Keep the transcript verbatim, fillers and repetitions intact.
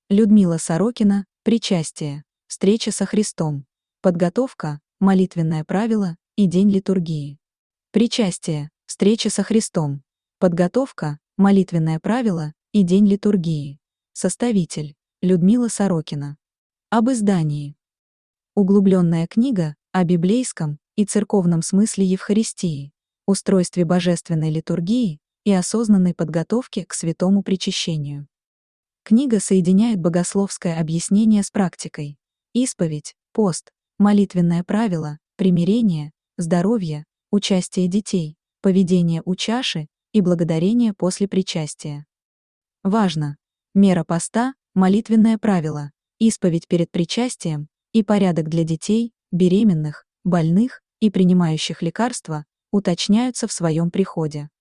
Людмила Сорокина, причастие, встреча со Христом, подготовка, молитвенное правило и день литургии. Причастие, встреча со Христом, подготовка, молитвенное правило и день литургии. Составитель Людмила Сорокина. Об издании. Углубленная книга о библейском и церковном смысле Евхаристии, устройстве божественной литургии и осознанной подготовке к святому причащению. Книга соединяет богословское объяснение с практикой. Исповедь, пост, молитвенное правило, примирение, здоровье, участие детей, поведение у чаши и благодарение после причастия. Важно! Мера поста, молитвенное правило, исповедь перед причастием и порядок для детей, беременных, больных и принимающих лекарства уточняются в своем приходе.